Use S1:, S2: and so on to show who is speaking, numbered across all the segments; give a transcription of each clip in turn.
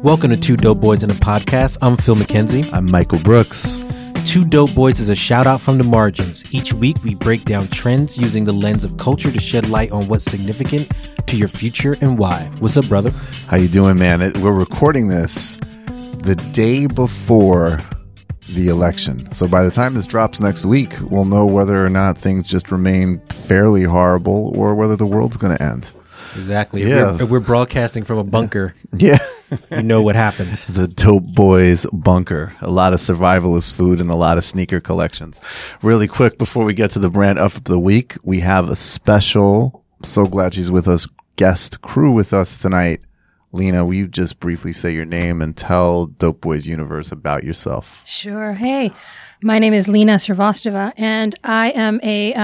S1: Welcome to Two Dope Boys in a Podcast. I'm Phil McKenzie.
S2: I'm Michael Brooks.
S1: Two Dope Boys is a shout out from the margins. Each week we break down trends using the lens of culture to shed light on what's significant to your future and why. What's up, brother?
S2: How you doing, man? We're recording this the day before the election. So by the time this drops next week, we'll know whether or not things just remain fairly horrible or whether the world's going to end.
S1: Exactly.
S2: Yeah.
S1: If we're broadcasting from a bunker,
S2: Yeah.
S1: you know what happened.
S2: The Dope Boys bunker. A lot of survivalist food and a lot of sneaker collections. Really quick, before we get to the brand up of the week, we have a special, so glad she's with us, guest crew with us tonight. Lena, will you just briefly say your name and tell Dope Boys Universe about yourself?
S3: Sure. Hey, my name is Lena Srivastava, and I am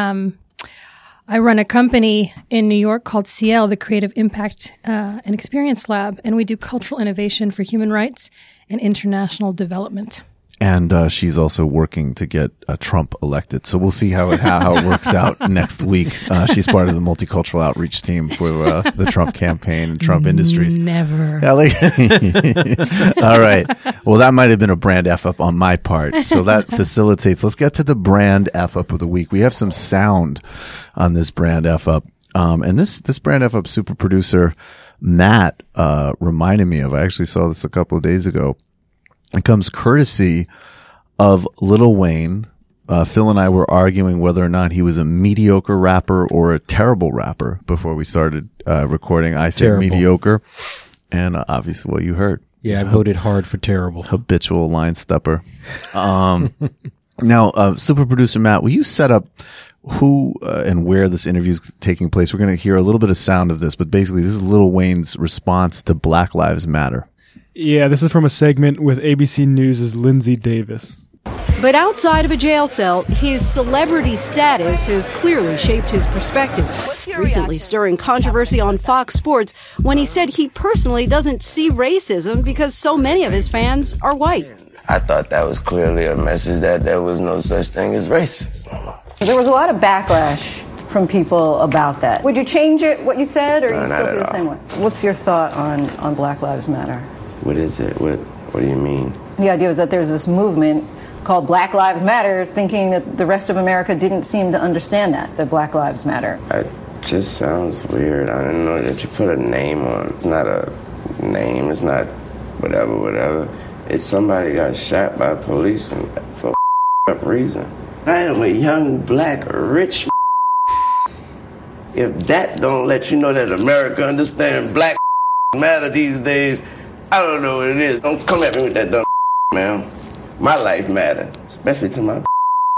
S3: I run a company in New York called CL, the Creative Impact and Experience Lab, and we do cultural innovation for human rights and international development. And
S2: she's also working to get Trump elected. So we'll see how it works out next week. She's part of the multicultural outreach team for the Trump campaign and Trump Industries.
S3: Never.
S2: Yeah, all right. Well, that might have been a brand F-up on my part. So that facilitates. Let's get to the brand F-up of the week. We have some sound on this brand F-up. And this brand F-up super producer, Matt, reminded me of. I actually saw this a couple of days ago. It comes courtesy of Lil Wayne. Phil and I were arguing whether or not he was a mediocre rapper or a terrible rapper before we started recording. I said
S1: Terrible.
S2: Mediocre, and obviously what you heard.
S1: Yeah, I voted hard for terrible.
S2: Habitual line stepper. Now, super producer Matt, will you set up who and where this interview is taking place? We're going to hear a little bit of sound of this, but basically this is Lil Wayne's response to Black Lives Matter.
S4: Yeah, this is from a segment with ABC News' Lindsay Davis.
S5: But outside of a jail cell, his celebrity status has clearly shaped his perspective, recently stirring controversy on Fox Sports when he said he personally doesn't see racism because so many of his fans are white.
S6: I thought that was clearly a message that there was no such thing as racism.
S7: There was a lot of backlash from people about that. Would you change it, what you said, or
S6: No,
S7: you still
S6: not
S7: feel
S6: at
S7: the same way? What's your thought on Black Lives Matter?
S6: What is it? What do you mean?
S7: The idea was that there's this movement called Black Lives Matter, thinking that the rest of America didn't seem to understand that Black Lives Matter.
S6: It just sounds weird. I didn't know that you put a name on. It's not a name. It's not whatever. It's somebody got shot by police and for up reason. I am a young, black, rich. If that don't let you know that America understands Black matter these days, I don't know what it is. Don't come at me with that dumb man. My life matter, especially to my.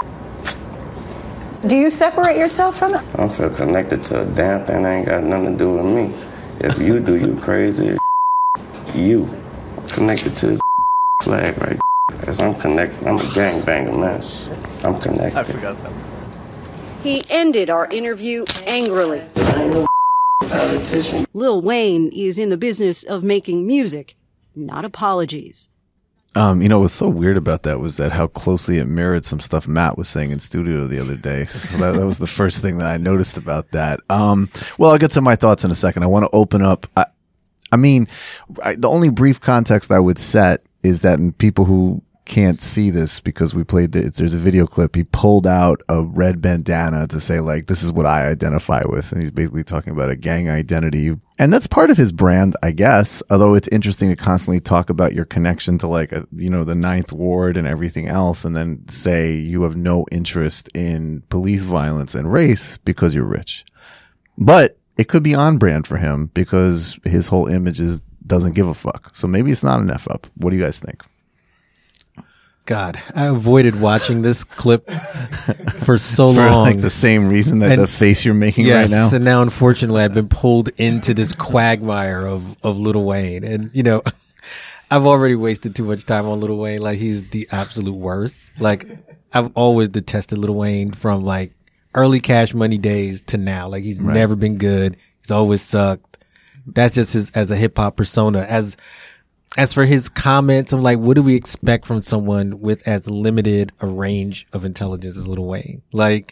S7: Do you separate yourself from it?
S6: I don't feel connected to a damn thing that ain't got nothing to do with me. If you do, you crazy. You connected to this flag, right? Because I'm connected. I'm a gangbanger, man. I'm connected.
S2: I forgot that.
S5: He ended our interview angrily.
S6: Politician.
S5: Lil Wayne is in the business of making music, not apologies.
S2: What's so weird about that was that how closely it mirrored some stuff Matt was saying in studio the other day. So that was the first thing that I noticed about that. Well, I'll get to my thoughts in a second. I want to open up. The only brief context I would set is that in people who can't see this because we played there's a video clip. He pulled out a red bandana to say, like, this is what I identify with. And he's basically talking about a gang identity. And that's part of his brand, I guess. Although it's interesting to constantly talk about your connection to the Ninth Ward and everything else. And then say you have no interest in police violence and race because you're rich. But it could be on brand for him because his whole image doesn't give a fuck. So maybe it's not an F up. What do you guys think?
S1: God, I avoided watching this clip for so
S2: For
S1: long.
S2: like the same reason that the face you're making right now.
S1: And now unfortunately I've been pulled into this quagmire of Lil Wayne. And I've already wasted too much time on Lil Wayne. Like, he's the absolute worst. Like, I've always detested Lil Wayne from like early Cash Money days to now. Like, he's never been good. He's always sucked. That's just his as a hip hop persona. As for his comments, I'm like, what do we expect from someone with as limited a range of intelligence as Lil Wayne? Like,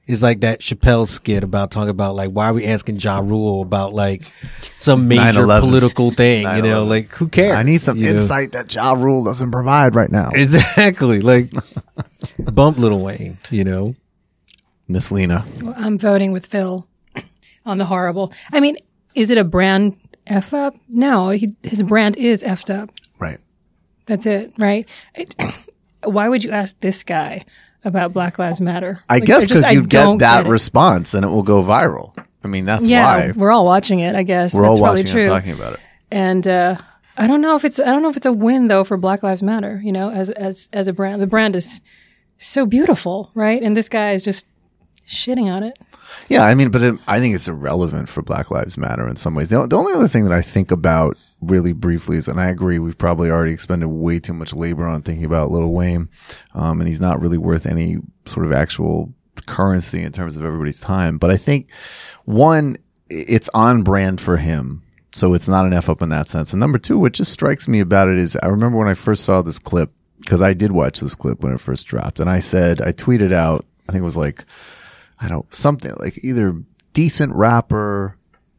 S1: is like that Chappelle skit about talking about like, why are we asking Ja Rule about like some major
S2: 9/11.
S1: political thing? You know,
S2: 9/11.
S1: like who cares?
S2: I need some
S1: you know?
S2: insight that Ja Rule doesn't provide right now.
S1: Exactly. Like bump Lil Wayne, you know?
S2: Miss Lena.
S3: Well, I'm voting with Phil on the horrible. I mean, is it a brand F up? No, his brand is effed up.
S2: Right.
S3: That's it, right? Why would you ask this guy about Black Lives Matter?
S2: I
S3: Like,
S2: guess
S3: just-
S2: because you
S3: don't
S2: get that
S3: get it.
S2: response and it will go viral. I mean, that's
S3: Yeah,
S2: why
S3: we're all watching it. I guess
S2: we're
S3: that's
S2: all
S3: probably
S2: watching
S3: true.
S2: and talking about it.
S3: And I don't know if it's a win though for Black Lives Matter. You know, as a brand, the brand is so beautiful, right? And this guy is just shitting on it.
S2: Yeah, I mean, but I think it's irrelevant for Black Lives Matter in some ways. The only other thing that I think about really briefly is, and I agree, we've probably already expended way too much labor on thinking about Lil Wayne, and he's not really worth any sort of actual currency in terms of everybody's time. But I think, one, it's on brand for him, so it's not an F up in that sense. And number two, what just strikes me about it is, I remember when I first saw this clip, because I did watch this clip when it first dropped, and I tweeted out, I think it was like, something like either decent rapper,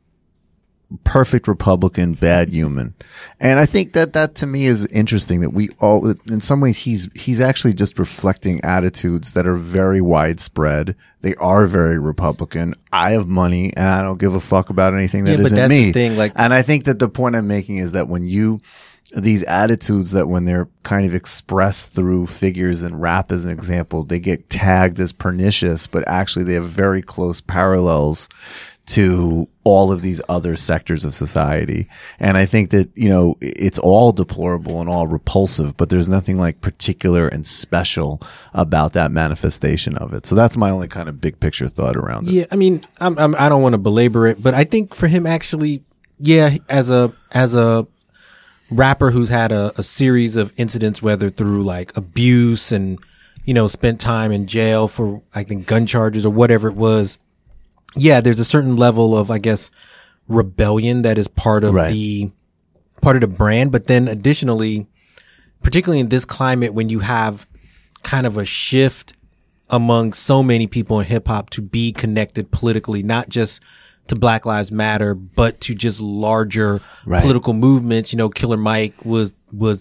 S2: perfect Republican, bad human. And I think that to me is interesting, that we all, in some ways, he's actually just reflecting attitudes that are very widespread. They are very Republican. I have money and I don't give a fuck about anything that
S1: but
S2: isn't
S1: that's
S2: me.
S1: the thing, like,
S2: and I think that the point I'm making is that these attitudes that when they're kind of expressed through figures in rap, as an example, they get tagged as pernicious, but actually they have very close parallels to all of these other sectors of society. And I think that, you know, it's all deplorable and all repulsive, but there's nothing like particular and special about that manifestation of it. So that's my only kind of big picture thought around it.
S1: Yeah, I mean, I don't want to belabor it, but I think for him actually, yeah, as a rapper who's had a series of incidents, whether through like abuse and, you know, spent time in jail for, I think, gun charges or whatever it was. Yeah, there's a certain level of, I guess, rebellion that is part of the brand. But then additionally, particularly in this climate, when you have kind of a shift among so many people in hip hop to be connected politically, not just to Black Lives Matter, but to just larger political movements. You know, Killer Mike was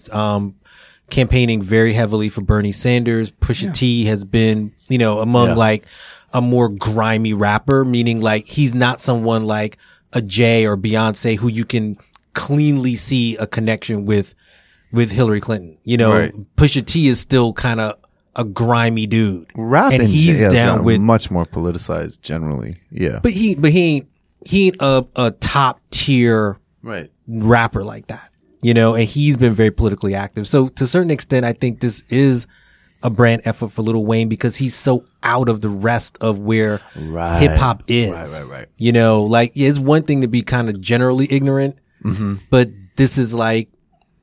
S1: campaigning very heavily for Bernie Sanders. Pusha T has been, you know, among like a more grimy rapper, meaning like he's not someone like a Jay or Beyonce who you can cleanly see a connection with Hillary Clinton. You know, Pusha T is still kind of a grimy dude.
S2: Rap
S1: and he's down with
S2: much more politicized generally. Yeah.
S1: But he ain't a top tier rapper like that, you know, and he's been very politically active. So to a certain extent, I think this is a brand effort for Lil Wayne because he's so out of the rest of where hip hop is.
S2: Right.
S1: You know, like it's one thing to be kind of generally ignorant, but this is like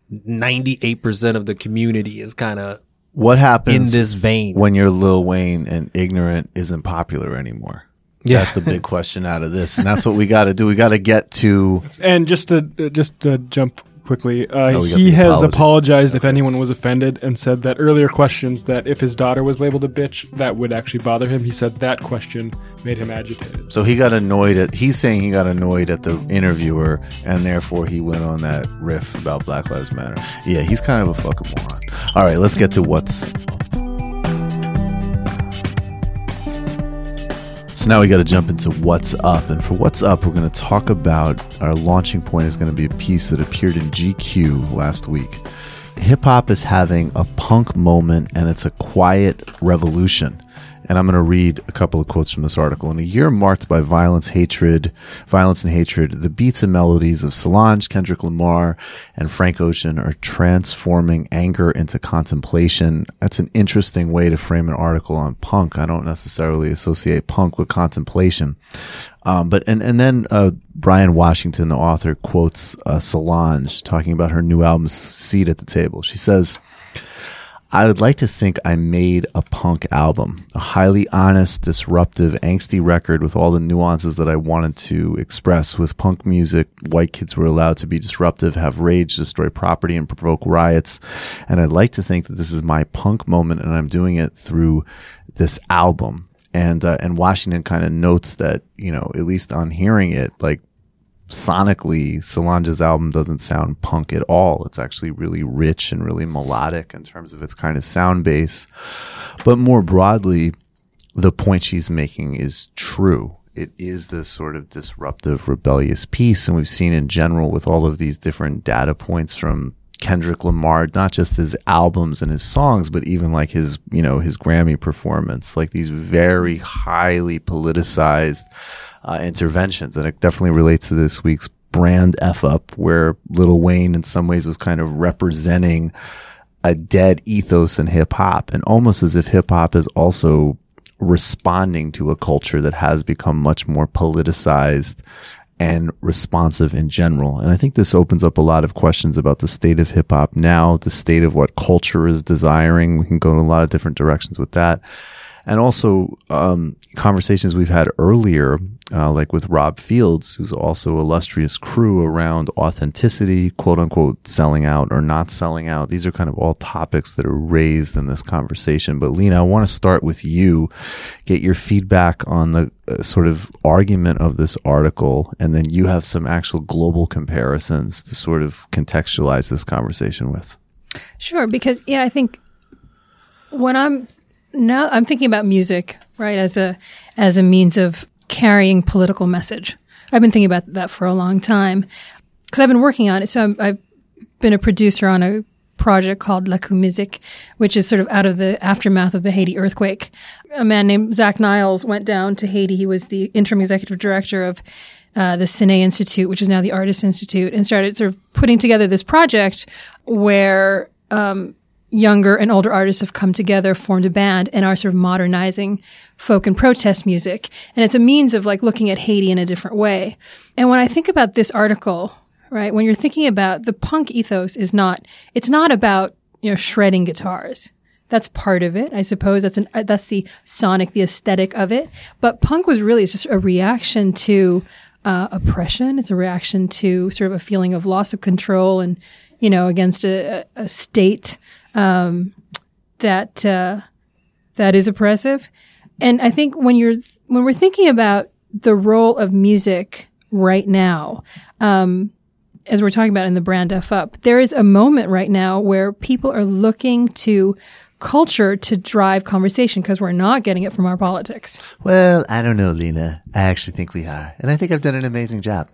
S1: 98% of the community is kind of
S2: what happens
S1: in this vein
S2: when you're Lil Wayne and ignorant isn't popular anymore. Yeah. That's the big question out of this. And that's what we got to do. We got to get to.
S4: And just to jump quickly,
S2: we got
S4: he
S2: the
S4: has
S2: apology.
S4: apologized if anyone was offended and said that earlier questions that if his daughter was labeled a bitch, that would actually bother him. He said that question made him agitated.
S2: So he got annoyed he's saying he got annoyed at the interviewer and therefore he went on that riff about Black Lives Matter. Yeah, he's kind of a fucking moron. All right, let's get to what's So now we got to jump into what's up. And for what's up, we're going to talk about our launching point is going to be a piece that appeared in GQ last week. Hip hop is having a punk moment and it's a quiet revolution. And I'm going to read a couple of quotes from this article. In a year marked by violence and hatred, the beats and melodies of Solange, Kendrick Lamar, and Frank Ocean are transforming anger into contemplation. That's an interesting way to frame an article on punk. I don't necessarily associate punk with contemplation. But then Brian Washington, the author, quotes Solange talking about her new album, Seat at the Table. She says, I would like to think I made a punk album, a highly honest, disruptive, angsty record with all the nuances that I wanted to express. With punk music, white kids were allowed to be disruptive, have rage, destroy property, and provoke riots. And I'd like to think that this is my punk moment, and I'm doing it through this album. And Washington kind of notes that, you know, at least on hearing it, like sonically, Solange's album doesn't sound punk at all. It's actually really rich and really melodic in terms of its kind of sound base. But more broadly, the point she's making is true. It is this sort of disruptive, rebellious piece. And we've seen in general with all of these different data points from Kendrick Lamar, not just his albums and his songs, but even like his, you know, his Grammy performance, like these very highly politicized interventions. And it definitely relates to this week's brand F up, where Lil Wayne in some ways was kind of representing a dead ethos in hip hop, and almost as if hip hop is also responding to a culture that has become much more politicized and responsive in general. And I think this opens up a lot of questions about the state of hip hop now, the state of what culture is desiring. We can go in a lot of different directions with that. And also, conversations we've had earlier, like with Rob Fields, who's also illustrious crew around authenticity, quote unquote, selling out or not selling out. These are kind of all topics that are raised in this conversation. But Lena, I want to start with you, get your feedback on the sort of argument of this article, and then you have some actual global comparisons to sort of contextualize this conversation with.
S3: Sure, because I think when I'm thinking about music, right, as a means of carrying political message. I've been thinking about that for a long time because I've been working on it. So I've been a producer on a project called La Musique, which is sort of out of the aftermath of the Haiti earthquake. A man named Zach Niles went down to Haiti. He was the interim executive director of the Cine Institute, which is now the Artists Institute, and started sort of putting together this project where younger and older artists have come together, formed a band, and are sort of modernizing folk and protest music. And it's a means of like looking at Haiti in a different way. And when I think about this article, right, when you're thinking about the punk ethos it's not about, you know, shredding guitars. That's part of it. I suppose that's the sonic, the aesthetic of it. But punk was really just a reaction to oppression. It's a reaction to sort of a feeling of loss of control and, you know, against a state that is oppressive. And I think when we're thinking about the role of music right now, as we're talking about in the Brand F Up, there is a moment right now where people are looking to culture to drive conversation because we're not getting it from our politics.
S2: Well, I don't know, Lena. I actually think we are. And I think I've done an amazing job.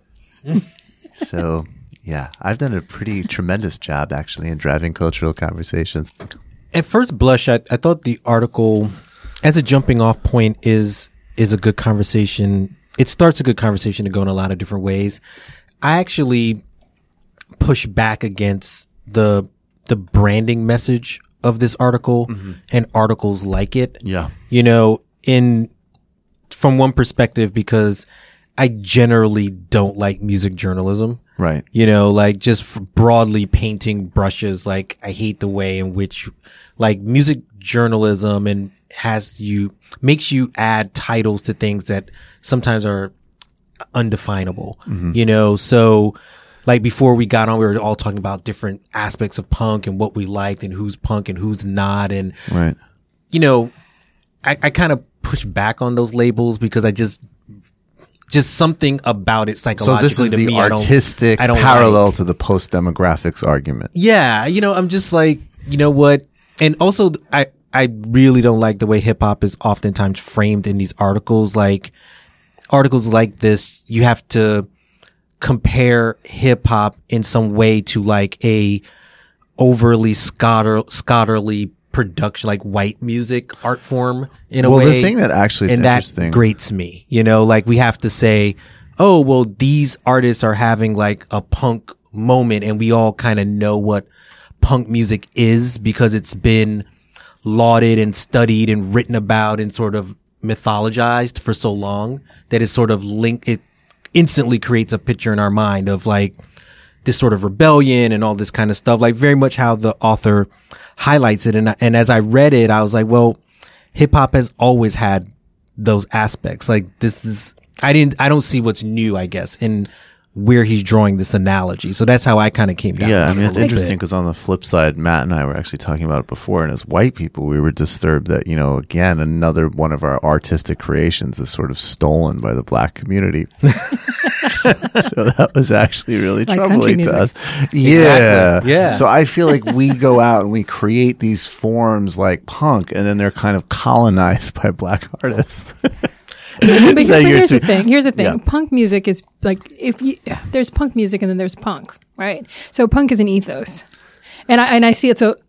S2: So, yeah, I've done a pretty tremendous job, actually, in driving cultural conversations.
S1: At first blush, I thought the article, as a jumping off point, is a good conversation. It starts a good conversation to go in a lot of different ways. I actually push back against the branding message of this article and articles like it. Yeah. You know, from one perspective, because I generally don't like music journalism. Right. You know, like just broadly painting brushes. Like I hate the way in which like music journalism and makes you add titles to things that sometimes are undefinable, you know? So like before we got on, we were all talking about different aspects of punk and what we liked and who's punk and who's not. And, you know, I kind of push back on those labels because I just something about it psychologically.
S2: So this is
S1: to
S2: the
S1: me,
S2: artistic
S1: I don't
S2: parallel to the post-demographics argument.
S1: Yeah. You know, I'm just like, you know what? And also I really don't like the way hip hop is oftentimes framed in these articles. Like articles like this, you have to compare hip hop in some way to like a overly scholarly production, like white music art form in a way.
S2: Well, the thing that actually is interesting,
S1: that grates me, you know, like we have to say, oh, well, these artists are having like a punk moment and we all kind of know what punk music is because it's been lauded and studied and written about and sort of mythologized for so long that it's sort of it instantly creates a picture in our mind of like this sort of rebellion and all this kind of stuff, like very much how the author highlights it. And as I read it, I was like, well, hip hop has always had those aspects. Like I don't see what's new, I guess, in where he's drawing this analogy. So that's how I kind of came down.
S2: Yeah, I
S1: with it
S2: mean,
S1: a
S2: it's
S1: little
S2: interesting
S1: bit.
S2: because on the flip side, Matt and I were actually talking about it before, and as white people, we were disturbed that, you know, again, another one of our artistic creations is sort of stolen by the black community. So that was actually really
S3: Like
S2: troubling
S3: country
S2: to us.
S3: music.
S2: Yeah.
S1: Exactly. Yeah.
S2: So I feel like we go out and we create these forms like punk, and then they're kind of colonized by black artists.
S3: But
S2: So you're
S3: here's the
S2: too-
S3: thing. Here's the thing.
S2: Yeah.
S3: Punk music is like there's punk music and then there's punk, right? So punk is an ethos, and I see it. So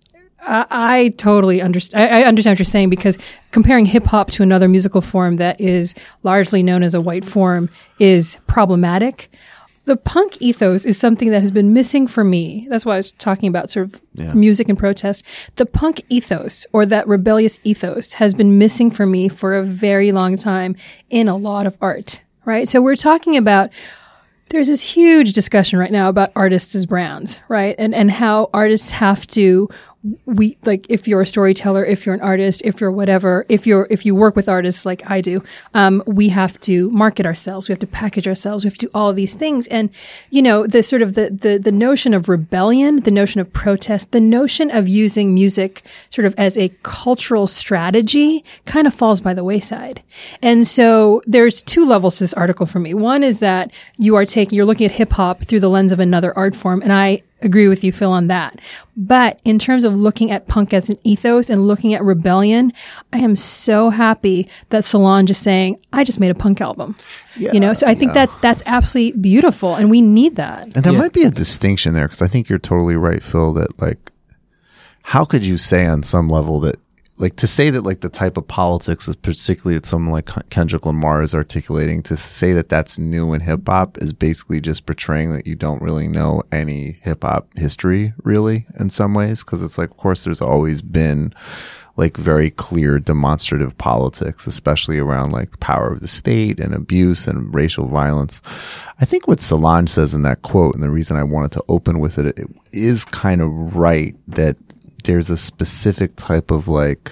S3: I totally understand. I understand what you're saying, because comparing hip hop to another musical form that is largely known as a white form is problematic. The punk ethos is something that has been missing for me. That's why I was talking about sort of music and protest. The punk ethos, or that rebellious ethos, has been missing for me for a very long time in a lot of art, right? So we're talking about, there's this huge discussion right now about artists as brands, right? And how artists have to, like, if you're a storyteller, if you're an artist, if you're whatever, if you work with artists like I do, we have to market ourselves, we have to package ourselves, we have to do all of these things. And, you know, the sort of the notion of rebellion, the notion of protest, the notion of using music sort of as a cultural strategy kind of falls by the wayside. And so there's two levels to this article for me. One is that you're looking at hip hop through the lens of another art form, and I agree with you, Phil, on that. But in terms of looking at punk as an ethos and looking at rebellion, I am so happy that Solange is saying, I just made a punk album. You know, so I think that's absolutely beautiful, and we need that.
S2: And there might be a distinction there, because I think you're totally right, Phil, that like, how could you say on some level that, like, to say that like the type of politics is particularly that someone like Kendrick Lamar is articulating, to say that that's new in hip hop is basically just portraying that you don't really know any hip hop history really in some ways. Cause it's like, of course there's always been like very clear demonstrative politics, especially around like power of the state and abuse and racial violence. I think what Solange says in that quote, and the reason I wanted to open with it is kind of right, that there's a specific type of like,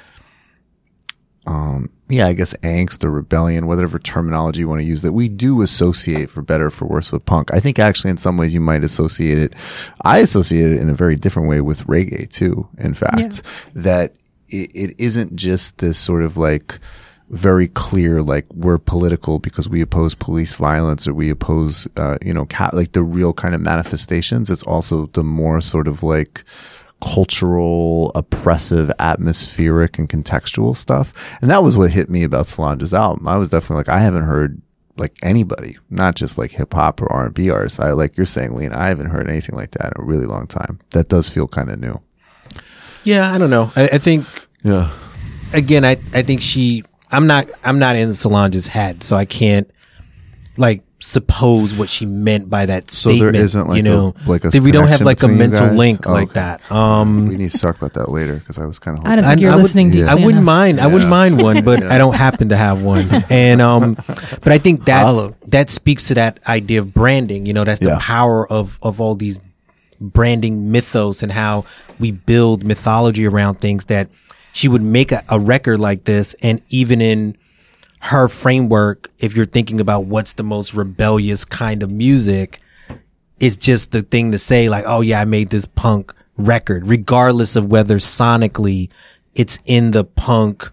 S2: I guess angst or rebellion, whatever terminology you want to use, that we do associate, for better or for worse, with punk. I think actually in some ways you might associate it. I associate it in a very different way with reggae too, in fact, that it isn't just this sort of like very clear, like we're political because we oppose police violence or we oppose, like the real kind of manifestations. It's also the more sort of like cultural, oppressive, atmospheric, and contextual stuff. And that was what hit me about Solange's album. I was definitely like, I haven't heard like anybody, not just like hip hop or R&B artists. I, like you're saying, Lena, I haven't heard anything like that in a really long time. That does feel kind of new.
S1: Yeah, I don't know. I think, again, I think I'm not in Solange's head, so I can't like suppose what she meant by that
S2: So
S1: statement.
S2: there isn't like a
S1: we don't have like a
S2: connection between you
S1: mental
S2: guys?
S1: link
S2: Oh,
S1: like
S2: okay.
S1: that.
S2: We need to talk about that later, because I was kind of
S3: I don't think you're listening deeply
S1: I wouldn't
S3: enough.
S1: mind. I wouldn't mind one, but I don't happen to have one. And but I think that speaks to that idea of branding. You know, that's the power of all these branding mythos and how we build mythology around things. That she would make a record like this, and even in her framework, if you're thinking about what's the most rebellious kind of music, it's just the thing to say like, oh yeah, I made this punk record, regardless of whether sonically it's in the punk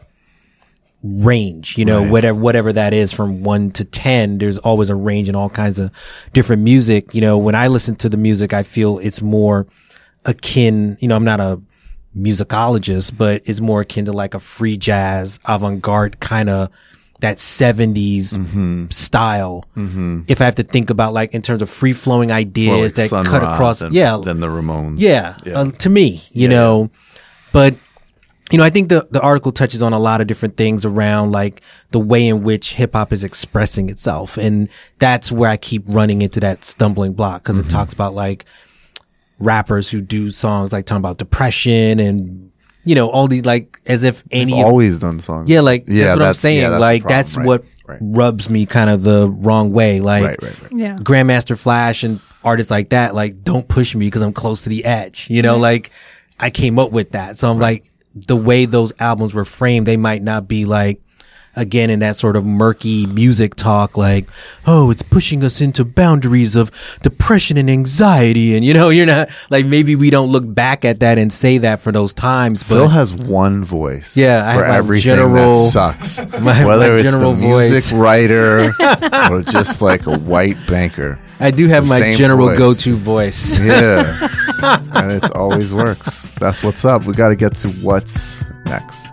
S1: range, you know, whatever that is, from 1 to 10, there's always a range in all kinds of different music. You know, when I listen to the music, I feel it's more akin, you know, I'm not a musicologist, but it's more akin to like a free jazz, avant-garde kind of that 70s style. If I have to think about like in terms of free flowing ideas
S2: like
S1: that
S2: Sun
S1: cut
S2: Ra
S1: across,
S2: than the Ramones.
S1: To me, you know, but you know, I think the article touches on a lot of different things around like the way in which hip hop is expressing itself. And that's where I keep running into that stumbling block, because it talks about like rappers who do songs like talking about depression and, you know, all these like as if
S2: They've
S1: any
S2: always done songs.
S1: that's what I'm saying. Like that's what
S2: right.
S1: rubs me kind of the wrong way. Like
S3: Yeah.
S1: Grandmaster Flash and artists like that, like don't push me because I'm close to the edge. You know, like I came up with that. So I'm like, the way those albums were framed, they might not be like again in that sort of murky music talk, like, oh, it's pushing us into boundaries of depression and anxiety. And, you're not like, maybe we don't look back at that and say that for those times. But
S2: Phil has one voice.
S1: Yeah, I
S2: for
S1: have
S2: everything
S1: general,
S2: that sucks.
S1: my
S2: Whether it's
S1: general
S2: the music
S1: voice.
S2: writer or just like a white banker.
S1: I do have
S2: The
S1: my
S2: same
S1: general
S2: voice.
S1: go-to voice.
S2: Yeah. And it always works. That's what's up. We got to get to what's next.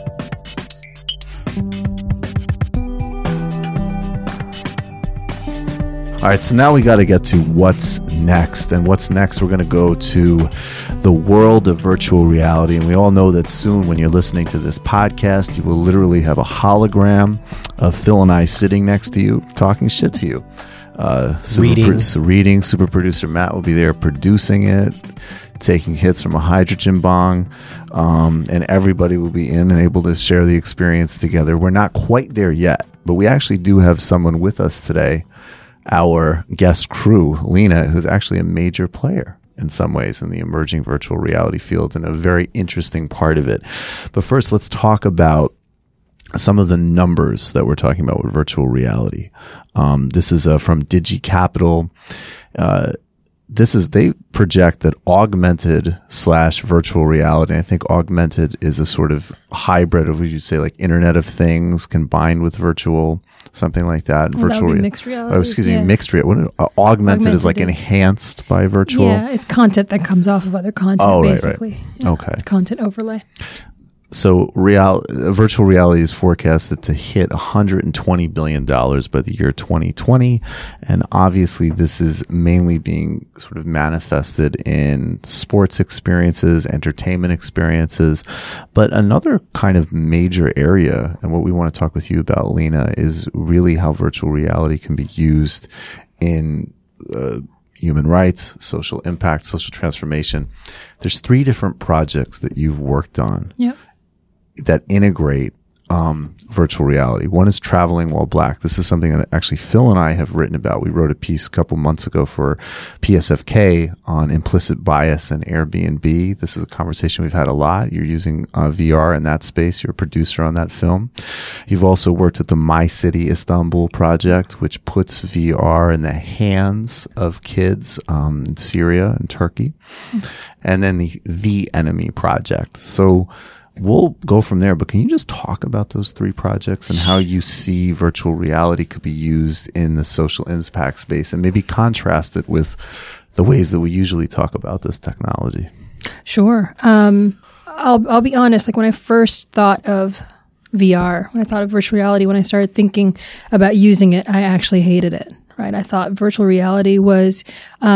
S2: All right, so now we got to get to what's next. And what's next, we're going to go to the world of virtual reality. And we all know that soon when you're listening to this podcast, you will literally have a hologram of Phil and I sitting next to you, talking shit to you. Reading. Super producer Matt will be there producing it, taking hits from a hydrogen bong, and everybody will be in and able to share the experience together. We're not quite there yet, but we actually do have someone with us today, our guest crew, Lena, who's actually a major player in some ways in the emerging virtual reality field and a very interesting part of it. But first, let's talk about some of the numbers that we're talking about with virtual reality. This is from DigiCapital. They project that augmented / virtual reality, I think augmented is a sort of hybrid of, would you say, like Internet of Things combined with virtual, something like that.
S3: Well,
S2: virtual
S3: that would be mixed reality.
S2: Mixed reality. Augmented is like enhanced by virtual.
S3: Yeah, it's content that comes off of other content, basically.
S2: Right.
S3: Yeah,
S2: okay.
S3: It's content overlay.
S2: So virtual reality is forecasted to hit $120 billion by the year 2020. And obviously this is mainly being sort of manifested in sports experiences, entertainment experiences. But another kind of major area, and what we want to talk with you about, Lena, is really how virtual reality can be used in human rights, social impact, social transformation. There's 3 different projects that you've worked on.
S3: Yep.
S2: That integrate virtual reality. One is Traveling While Black. This is something that actually Phil and I have written about. We wrote a piece a couple months ago for PSFK on implicit bias and Airbnb. This is a conversation we've had a lot. You're using VR in that space. You're a producer on that film. You've also worked at the My City Istanbul project, which puts VR in the hands of kids in Syria and Turkey. And then the Enemy project. So we'll go from there, but can you just talk about those 3 projects and how you see virtual reality could be used in the social impact space, and maybe contrast it with the ways that we usually talk about this technology?
S3: Sure. I'll be honest. Like when I first thought of VR, when I thought of virtual reality, when I started thinking about using it, I actually hated it. Right. I thought virtual reality was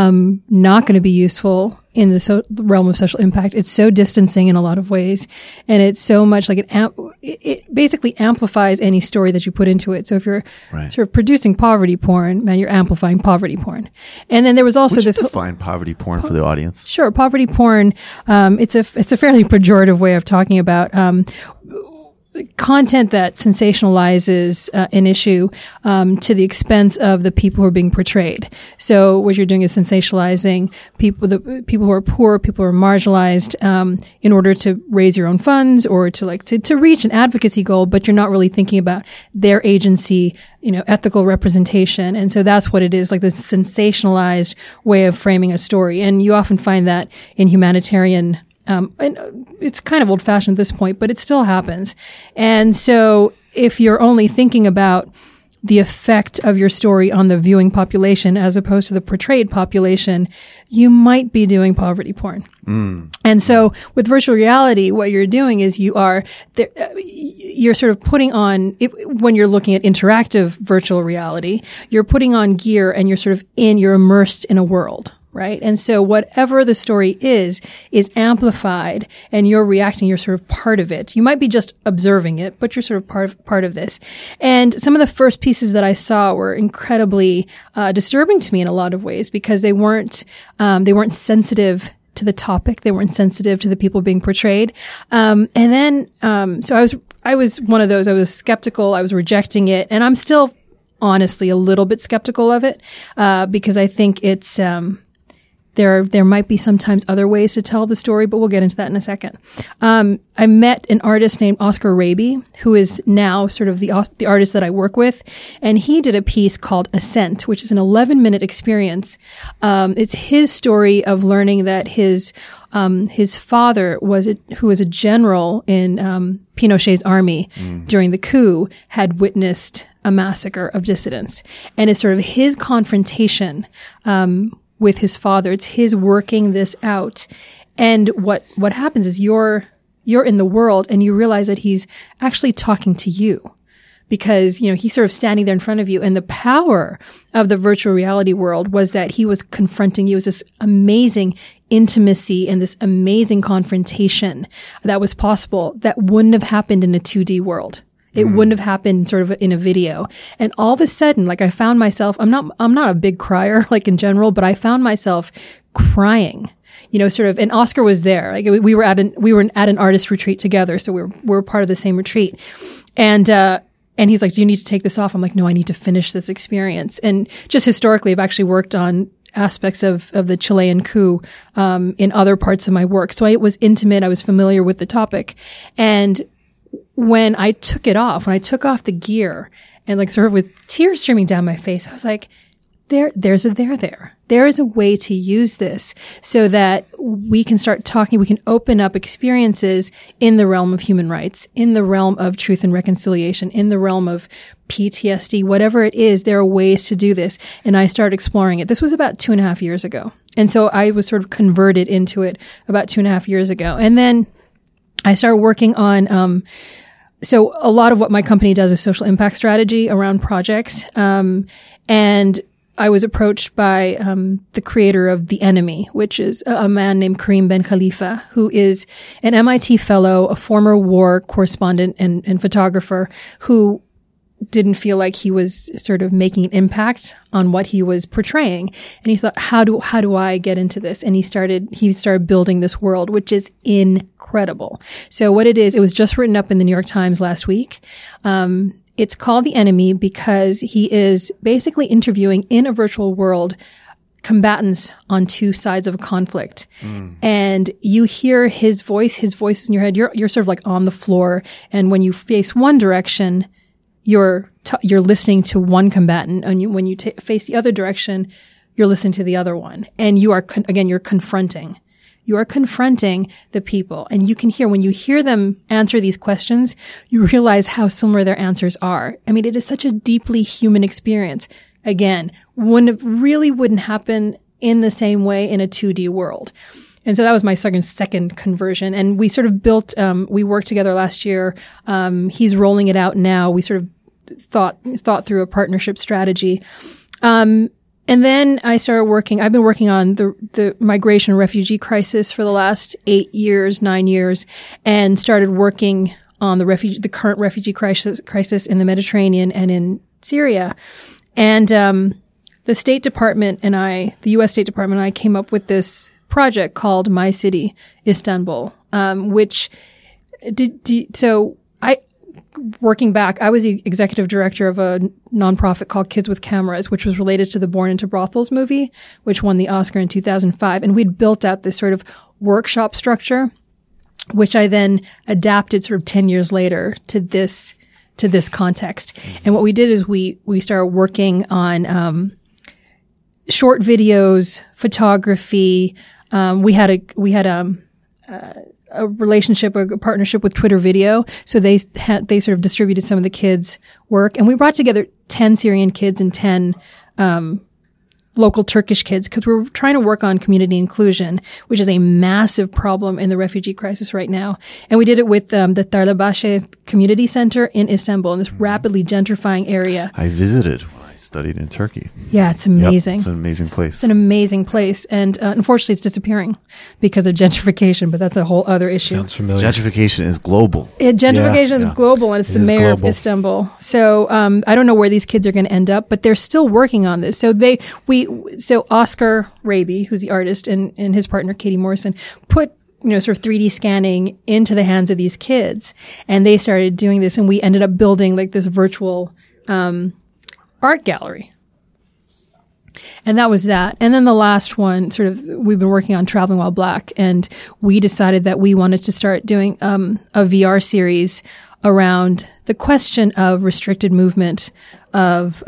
S3: not going to be useful in the realm of social impact. It's so distancing in a lot of ways. And it's so much like it basically amplifies any story that you put into it. So if you're sort of producing poverty porn, man, you're amplifying poverty porn. And then there was also
S2: Would you
S3: this
S2: define poverty porn for the audience? Sure.
S3: Poverty porn. It's a fairly pejorative way of talking about content that sensationalizes an issue to the expense of the people who are being portrayed. So what you're doing is sensationalizing the people who are poor, people who are marginalized, in order to raise your own funds or to reach an advocacy goal, but you're not really thinking about their agency, ethical representation. And so that's what it is, like this sensationalized way of framing a story. And you often find that in humanitarian and it's kind of old-fashioned at this point, but it still happens. And so if you're only thinking about the effect of your story on the viewing population as opposed to the portrayed population, you might be doing poverty porn. And so with virtual reality, what you're doing is you're sort of putting on, when you're looking at interactive virtual reality, you're putting on gear and you're immersed in a world. Right. And so whatever the story is amplified and you're reacting, you're sort of part of it. You might be just observing it, but you're sort of part of this. And some of the first pieces that I saw were incredibly disturbing to me in a lot of ways because they weren't sensitive to the topic. They weren't sensitive to the people being portrayed. So I was one of those, I was skeptical. I was rejecting it. And I'm still honestly a little bit skeptical of it, because I think there might be sometimes other ways to tell the story, but we'll get into that in a second. I met an artist named Oscar Raby, who is now sort of the artist that I work with, and he did a piece called Ascent, which is an 11-minute experience. It's his story of learning that his father who was a general in Pinochet's army during the coup, had witnessed a massacre of dissidents, and it's sort of his confrontation with his father. It's his working this out. And what happens is you're in the world and you realize that he's actually talking to you, because, he's sort of standing there in front of you. And the power of the virtual reality world was that he was confronting you. It was this amazing intimacy and this amazing confrontation that was possible that wouldn't have happened in a 2D world. It wouldn't have happened sort of in a video. And all of a sudden, like, I found myself, I'm not a big crier, like, in general, but I found myself crying, sort of, and Oscar was there. Like, we were at an artist retreat together. So we were part of the same retreat. And he's like, do you need to take this off? I'm like, no, I need to finish this experience. And just historically, I've actually worked on aspects of the Chilean coup, in other parts of my work. So it was intimate. I was familiar with the topic. And when I took off the gear and, like, sort of with tears streaming down my face, I was like, there's a there. There is a way to use this so that we can start talking, we can open up experiences in the realm of human rights, in the realm of truth and reconciliation, in the realm of PTSD, whatever it is, there are ways to do this. And I started exploring it. This was about 2.5 years ago. And so I was sort of converted into it about 2.5 years ago. And then I started working on, so a lot of what my company does is social impact strategy around projects. And I was approached by the creator of The Enemy, which is a man named Karim Ben Khalifa, who is an MIT fellow, a former war correspondent and photographer, who didn't feel like he was sort of making an impact on what he was portraying. And he thought, how do I get into this? And he started building this world, which is incredible. So what it is, it was just written up in the New York Times last week. It's called The Enemy because he is basically interviewing, in a virtual world, combatants on two sides of a conflict. And you hear his voice is in your head. You're sort of like on the floor. And when you face one direction, you're listening to one combatant. And when you face the other direction, you're listening to the other one. And you are, you're confronting. You are confronting the people, and you can hear, when you hear them answer these questions, you realize how similar their answers are. I mean, it is such a deeply human experience. Again, wouldn't happen in the same way in a 2D world. And so that was my second conversion. And we sort of built, we worked together last year. He's rolling it out now. We sort of thought through a partnership strategy. And then I've been working on the migration refugee crisis for the last 9 years, and started working on the current refugee crisis in the Mediterranean and in Syria. And, the State Department the U.S. State Department and I came up with this project called My City, Istanbul, working back, I was the executive director of a nonprofit called Kids with Cameras, which was related to the Born into Brothels movie, which won the Oscar in 2005. And we'd built out this sort of workshop structure, which I then adapted sort of 10 years later to this context. And what we did is we started working on short videos, photography. We had a relationship, a partnership with Twitter Video. So they sort of distributed some of the kids' work, and we brought together 10 Syrian kids and 10 local Turkish kids, because we're trying to work on community inclusion, which is a massive problem in the refugee crisis right now. And we did it with the Tarlabaşı Community Center in Istanbul, in this rapidly gentrifying area.
S2: I visited when I studied in Turkey.
S3: Yeah, it's amazing.
S2: Yep, it's an amazing place.
S3: It's an amazing place. And unfortunately, it's disappearing because of gentrification, but that's a whole other issue.
S1: Sounds familiar.
S2: Gentrification is global.
S3: Gentrification is global, and it's the mayor of Istanbul. So I don't know where these kids are going to end up, but they're still working on this. So so Oscar Raby, who's the artist, and his partner Katie Morrison, put sort of 3D scanning into the hands of these kids, and they started doing this, and we ended up building like this virtual art gallery. And that was that. And then the last one, sort of, we've been working on Traveling While Black, and we decided that we wanted to start doing a VR series around the question of restricted movement of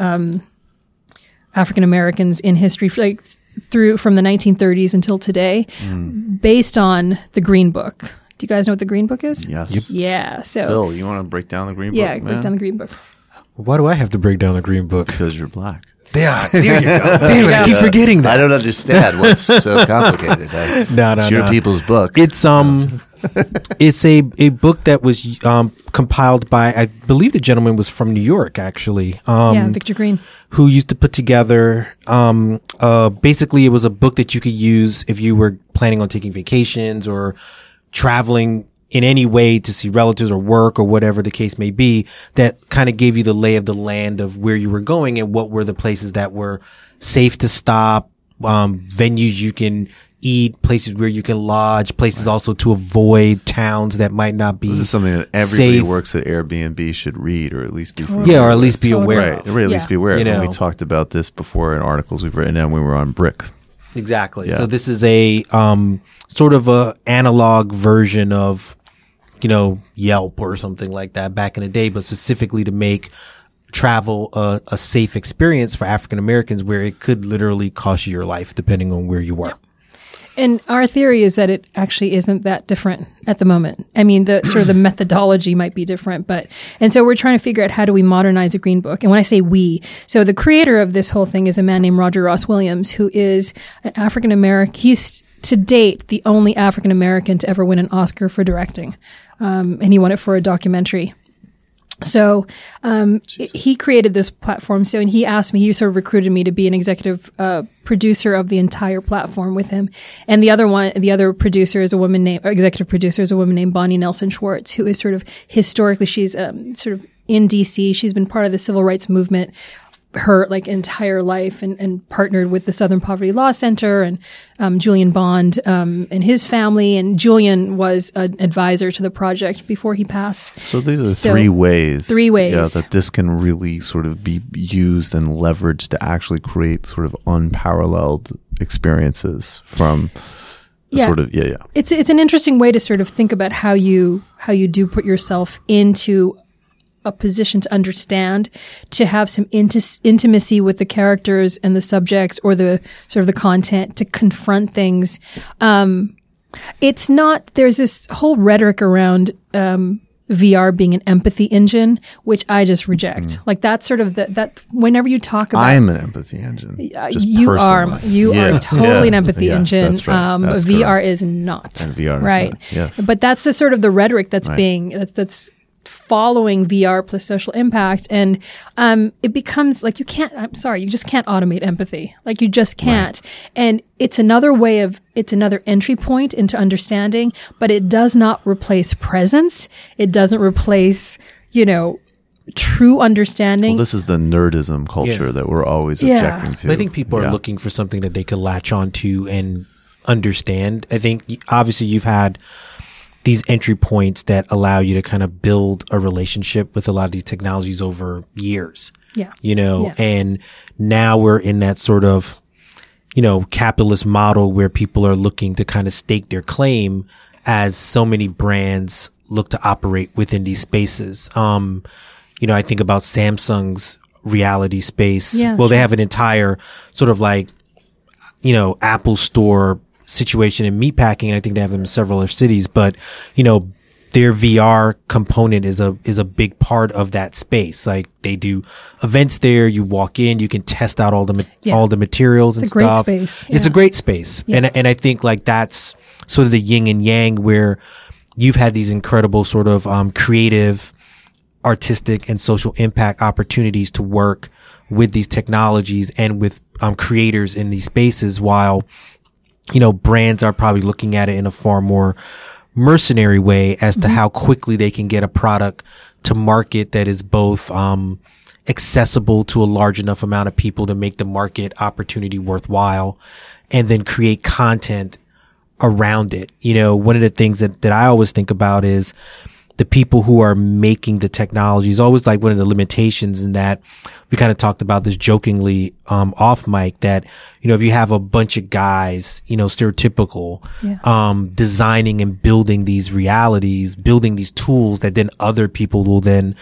S3: African Americans in history, like through from the 1930s until today, based on the Green Book. Do you guys know what the Green Book is?
S2: Yes.
S3: Yeah. So,
S2: Phil, you want to break down the Green Book?
S3: yeah, break down the Green Book.
S1: Why do I have to break down the Green Book?
S2: Because you're black.
S1: Yeah, there you go. Damn it, I keep forgetting that.
S2: I don't understand what's so complicated.
S1: No,
S2: it's your people's book.
S1: It's it's a book that was compiled by, I believe the gentleman was from New York, actually.
S3: Victor Green,
S1: who used to put together. Basically, it was a book that you could use if you were planning on taking vacations or traveling in any way to see relatives or work or whatever the case may be, that kind of gave you the lay of the land of where you were going and what were the places that were safe to stop, venues you can eat, places where you can lodge, places also to avoid, towns that might not be
S2: This is something that everybody
S1: safe.
S2: who works at Airbnb should read, or at least be familiar
S1: Yeah, or at
S2: with.
S1: least be aware
S2: Right,
S1: of.
S2: or at least be aware.
S1: You
S2: of. And we
S1: know.
S2: talked about this before in articles we've written and when we were on Brick.
S1: Exactly.
S2: Yeah.
S1: So this is a sort of a analog version of, Yelp or something like that back in the day, but specifically to make travel a safe experience for African Americans, where it could literally cost you your life depending on where you were.
S3: and our theory is that it actually isn't that different at the moment. I mean, the sort of the methodology might be different, and so we're trying to figure out how do we modernize a Green Book. And when I say we, so the creator of this whole thing is a man named Roger Ross Williams, who is an African American. He's to date the only African American to ever win an Oscar for directing. And he won it for a documentary. So he created this platform. So, and he asked me, he sort of recruited me to be an executive producer of the entire platform with him. And the other producer is executive producer is a woman named Bonnie Nelson Schwartz, who is sort of historically, she's sort of in DC. She's been part of the civil rights movement her entire life and partnered with the Southern Poverty Law Center and Julian Bond and his family. And Julian was an advisor to the project before he passed.
S2: So these are three ways. Yeah, that this can really sort of be used and leveraged to actually create sort of unparalleled experiences from It's
S3: an interesting way to sort of think about how you do put yourself into a position to understand, to have some intimacy with the characters and the subjects or the sort of the content, to confront things. It's not, there's this whole rhetoric around VR being an empathy engine, which I just reject. Like that's sort of that whenever you talk about,
S2: I'm an empathy engine.
S3: You are totally an empathy engine.
S2: That's right. That's
S3: VR
S2: correct.
S3: is not.
S2: And VR is
S3: right.
S2: not. Yes.
S3: But that's the sort of the rhetoric that's
S2: Right.
S3: that's following VR plus social impact. And it becomes like you just can't automate empathy. Like you just can't. Right. And it's another entry point into understanding, but it does not replace presence. It doesn't replace, true understanding.
S2: Well, this is the nerdism culture that we're always objecting to.
S1: But I think people are looking for something that they can latch onto and understand. I think obviously you've had these entry points that allow you to kind of build a relationship with a lot of these technologies over years.
S3: Yeah.
S1: And now we're in that sort of, capitalist model where people are looking to kind of stake their claim as so many brands look to operate within these spaces. I think about Samsung's reality space.
S3: Yeah,
S1: well, they have an entire sort of Apple Store situation in meatpacking. I think they have them in several other cities, but their VR component is a big part of that space. Like they do events there. You walk in, you can test out all the materials and stuff.
S3: Space.
S1: It's a great space. Yeah. And I think that's sort of the yin and yang where you've had these incredible sort of creative, artistic and social impact opportunities to work with these technologies and with creators in these spaces, while brands are probably looking at it in a far more mercenary way as to how quickly they can get a product to market that is both accessible to a large enough amount of people to make the market opportunity worthwhile, and then create content around it. One of the things that I always think about is the people who are making the technology is always like one of the limitations in that we kind of talked about this jokingly, off mic that, if you have a bunch of guys, stereotypical, designing and building these realities, building these tools that then other people will then,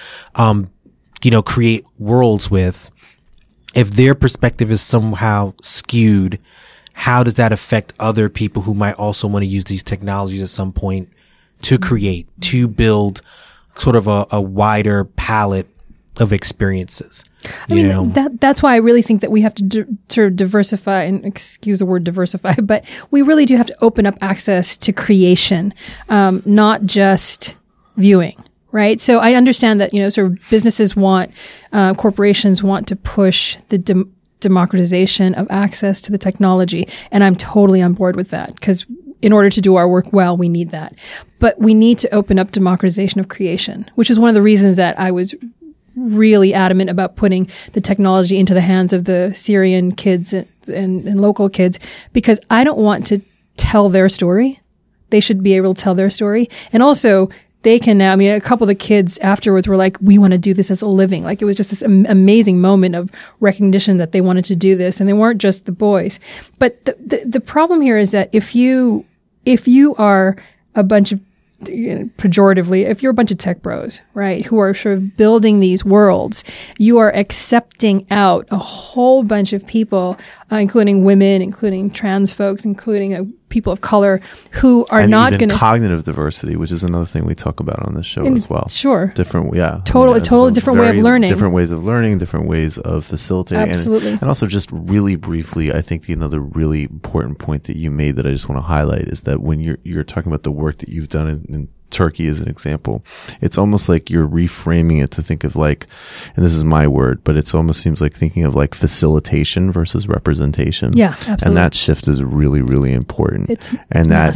S1: create worlds with. If their perspective is somehow skewed, how does that affect other people who might also want to use these technologies at some point to create, to build sort of a wider palette of experiences?
S3: That's why I really think that we have to sort of diversify, and excuse the word diversify, but we really do have to open up access to creation, not just viewing. Right. So I understand that, sort of businesses corporations want to push the democratization of access to the technology. And I'm totally on board with that, because in order to do our work well, we need that. But we need to open up democratization of creation, which is one of the reasons that I was really adamant about putting the technology into the hands of the Syrian kids and local kids, because I don't want to tell their story. They should be able to tell their story. And also, they can now, a couple of the kids afterwards were like, we want to do this as a living. Like, it was just this amazing moment of recognition that they wanted to do this. And they weren't just the boys. But the problem here is that if you are a bunch of, pejoratively, if you're a bunch of tech bros, right, who are sort of building these worlds, you are accepting out a whole bunch of people, including women, including trans folks, including people of color, who are
S2: and
S3: not
S2: even
S3: going to
S2: cognitive diversity, which is another thing we talk about on this show as well.
S3: Sure,
S2: different,
S3: total different way of learning,
S2: different ways of learning, different ways of facilitating.
S3: Absolutely,
S2: and also just really briefly, I think another really important point that you made that I just want to highlight is that when you're talking about the work that you've done in Turkey as an example, it's almost like you're reframing it to think of like, and this is my word, but it almost seems like thinking of like facilitation versus representation.
S3: Yeah, absolutely.
S2: And that shift is really, really important.
S3: It's
S2: that's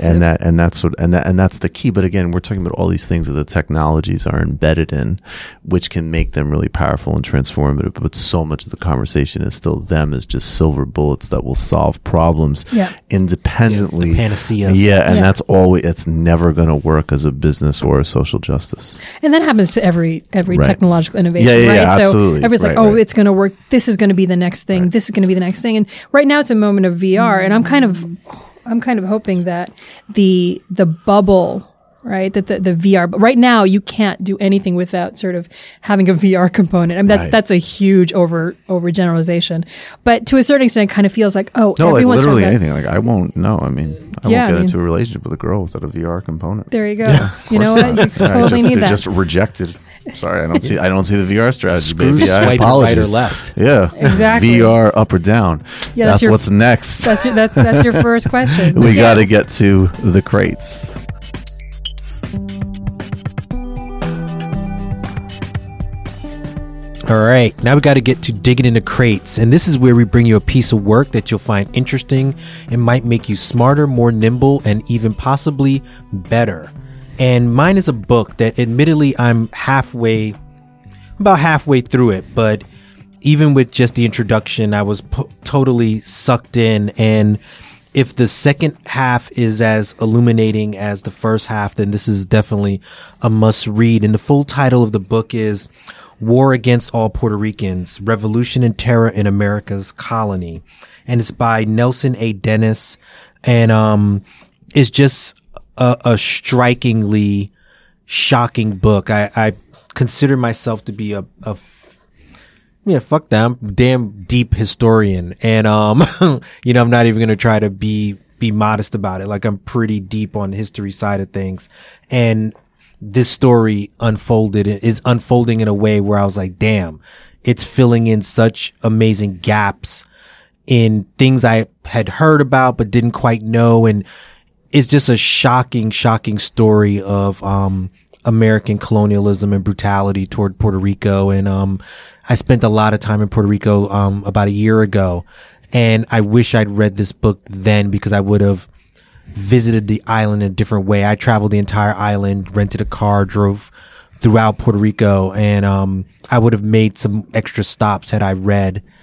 S2: the key. But again, we're talking about all these things that the technologies are embedded in, which can make them really powerful and transformative. But so much of the conversation is still them as just silver bullets that will solve problems independently.
S1: The panacea.
S2: That's always, it's never going to work as a business or a social justice.
S3: And that happens to every technological innovation,
S2: right?
S3: So
S2: absolutely.
S3: everybody's like, it's going to work. This is going to be the next thing. This is going to be the next thing. And right now it's a moment of VR, and I'm kind of hoping that the bubble, right, that the VR, but right now you can't do anything without sort of having a VR component. That's a huge overgeneralization. But to a certain extent, it kind of feels like,
S2: literally anything. Like, I won't get into a relationship with a girl without a VR component.
S3: There you go. You know what? You totally need that.
S2: Just rejected. Sorry, I don't see the VR strategy,
S1: Screw
S2: baby. I apologize.
S1: Right or left.
S2: Yeah,
S3: exactly.
S2: VR up or down.
S3: Yeah,
S2: that's what's next.
S3: That's your first question.
S2: We got to get to the crates.
S1: All right, now we got to get to digging into crates, and this is where we bring you a piece of work that you'll find interesting and might make you smarter, more nimble, and even possibly better. And mine is a book that admittedly I'm about halfway through it, but even with just the introduction, I was totally sucked in. And if the second half is as illuminating as the first half, then this is definitely a must read. And the full title of the book is War Against All Puerto Ricans, Revolution and Terror in America's Colony. And it's by Nelson A. Dennis. And it's just a strikingly shocking book. I consider myself to be fuck that, I'm a damn deep historian. And, I'm not even going to try to be modest about it. Like, I'm pretty deep on the history side of things. And this story is unfolding in a way where I was like, damn, it's filling in such amazing gaps in things I had heard about, but didn't quite know. And it's just a shocking story of, American colonialism and brutality toward Puerto Rico. And, I spent a lot of time in Puerto Rico, about a year ago. And I wish I'd read this book then, because I would have visited the island in a different way. I traveled the entire island, rented a car, drove throughout Puerto Rico. And, I would have made some extra stops had I read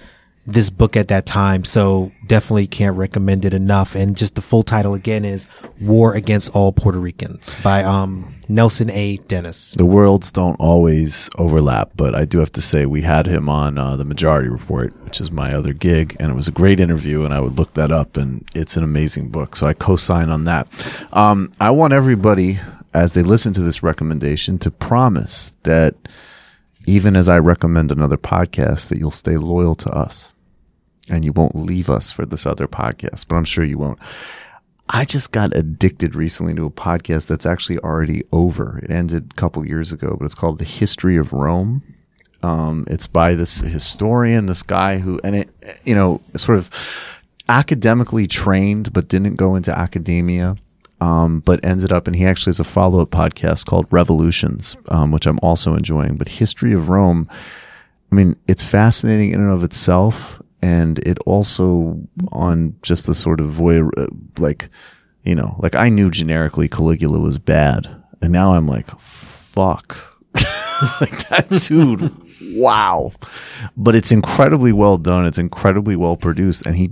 S1: this book at that time. So definitely can't recommend it enough. And just the full title again is War Against All Puerto Ricans by Nelson A. Dennis.
S2: The worlds don't always overlap, but I do have to say we had him on The Majority Report, which is my other gig, and it was a great interview, and I would look that up, and it's an amazing book. So I co-sign on that. I want everybody, as they listen to this recommendation, to promise that even as I recommend another podcast, that you'll stay loyal to us and you won't leave us for this other podcast, but I'm sure you won't. I just got addicted recently to a podcast that's actually already over. It ended a couple years ago, but it's called The History of Rome. It's by this historian, this guy who, and it, you know, sort of academically trained, but didn't go into academia. But ended up, and he actually has a follow-up podcast called Revolutions, which I'm also enjoying. But History of Rome, I mean, it's fascinating in and of itself, and it also on just the sort of like I knew generically Caligula was bad, and now I'm like, fuck, like that dude. Wow. But it's incredibly well done. It's incredibly well produced, and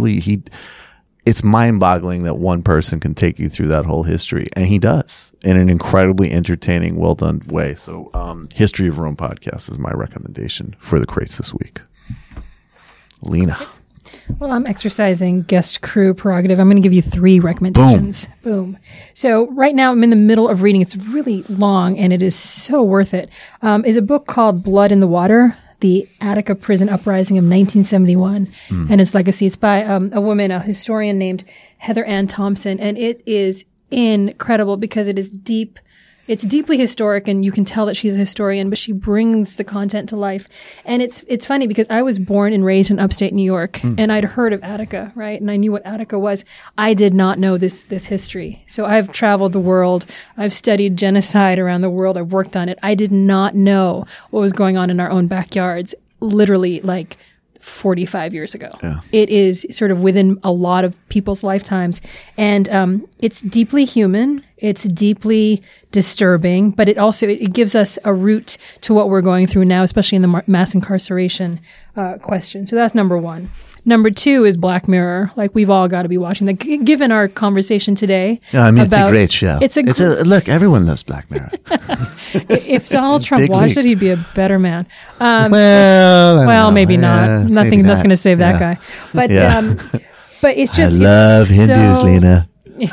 S2: it's mind-boggling that one person can take you through that whole history, and he does in an incredibly entertaining, well-done way. So, History of Rome podcast is my recommendation for the crates this week. Lena.
S3: Well, I'm exercising guest crew prerogative. I'm going to give you 3 recommendations. Boom. So right now I'm in the middle of reading. It's really long, and it is so worth it. Is a book called Blood in the Water, The Attica Prison Uprising of 1971 and its legacy. It's by a woman, a historian named Heather Ann Thompson, and it is incredible because it is deep. It's deeply historic, and you can tell that she's a historian, but she brings the content to life. And it's funny because I was born and raised in upstate New York, and I'd heard of Attica, right? And I knew what Attica was. I did not know this history. So I've traveled the world. I've studied genocide around the world. I've worked on it. I did not know what was going on in our own backyards, literally like 45 years ago. Yeah. It is sort of within a lot of people's lifetimes. And it's deeply human. It's deeply disturbing, but it gives us a route to what we're going through now, especially in the mass incarceration question. So that's number 1. Number 2 is Black Mirror. Like, we've all got to be watching that. Given our conversation today.
S2: Yeah, I mean, it's a great show. Look, everyone loves Black Mirror.
S3: If Donald Trump watched it, he'd be a better man.
S2: Well,
S3: maybe not. Nothing that's going to save that guy. But but it's just.
S2: I love Hindus, Lena.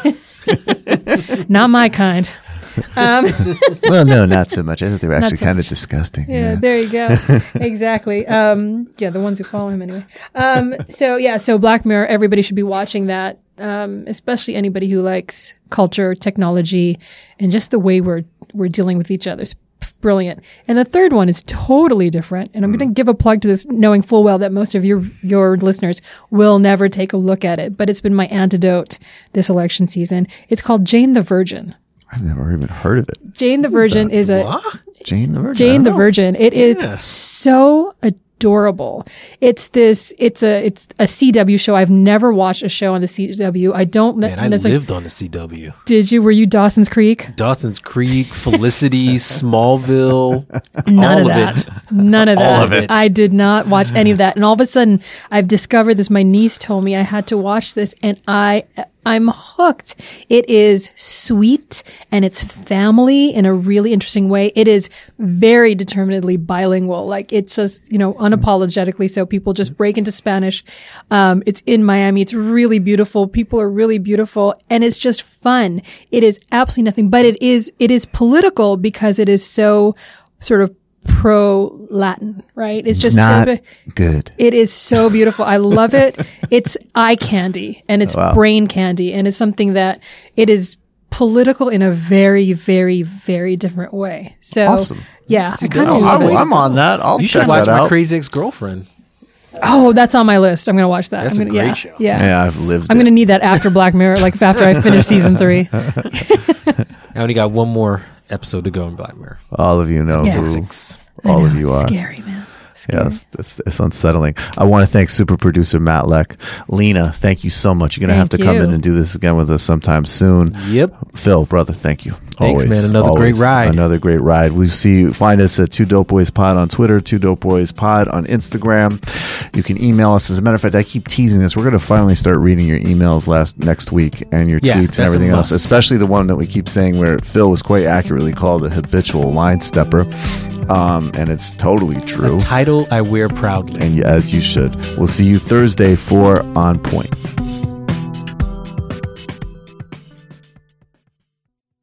S3: Not my kind.
S2: Well, no, not so much. I thought they were actually kind of disgusting.
S3: Yeah, there you go. Exactly. The ones who follow him anyway. So Black Mirror, everybody should be watching that, especially anybody who likes culture, technology, and just the way we're dealing with each other. It's brilliant. And the third one is totally different. And I'm going to give a plug to this, knowing full well that most of your listeners will never take a look at it. But it's been my antidote this election season. It's called Jane the Virgin.
S2: I've never even heard of it.
S3: Jane the Virgin is
S2: Jane the Virgin.
S3: Jane the Virgin. It is so adorable. It's a CW show. I've never watched a show on the CW. I lived
S1: on the CW.
S3: Did you? Were you Dawson's Creek?
S1: Dawson's Creek, Felicity, Smallville.
S3: None of that.
S1: All of it.
S3: I did not watch any of that. And all of a sudden, I've discovered this. My niece told me I had to watch this, and I'm hooked. It is sweet, and it's family in a really interesting way. It is very determinedly bilingual. Like, it's just, unapologetically so. People just break into Spanish. It's in Miami. It's really beautiful. People are really beautiful, and it's just fun. It is absolutely nothing, but it is political because it is so sort of pro-Latin, right? It's just
S2: not good.
S3: It is so beautiful. I love it. It's eye candy, and it's brain candy, and it's something that it is political in a very, very, very different way. So,
S2: awesome.
S3: Yeah, I kind of love it.
S2: I'm on that.
S1: You should watch My Crazy Ex-Girlfriend.
S3: Oh, that's on my list. I'm going to watch that.
S1: That's a great show.
S3: Yeah,
S2: I've lived
S3: I'm going to need that after Black Mirror, like after I finish season 3.
S1: I only got one more episode to go in Black Mirror.
S2: All of you know who
S3: all
S2: of you are.
S3: Scary, man.
S2: Yes, it's unsettling. I want to thank super producer Matt Leck. Lena, thank you so much. You're going to have to come in and do this again with us sometime soon.
S1: Yep.
S2: Phil, brother, thank you.
S1: Thanks,
S2: always,
S1: man. Another great ride.
S2: Another great ride. Find us at 2 Dope Boys Pod on Twitter, 2 Dope Boys Pod on Instagram. You can email us. As a matter of fact, I keep teasing this. We're going to finally start reading your emails next week and your tweets and everything else, especially the one that we keep saying where Phil was quite accurately called a habitual line stepper. And it's totally true.
S1: A title I wear proudly.
S2: And as you should. We'll see you Thursday for On Point.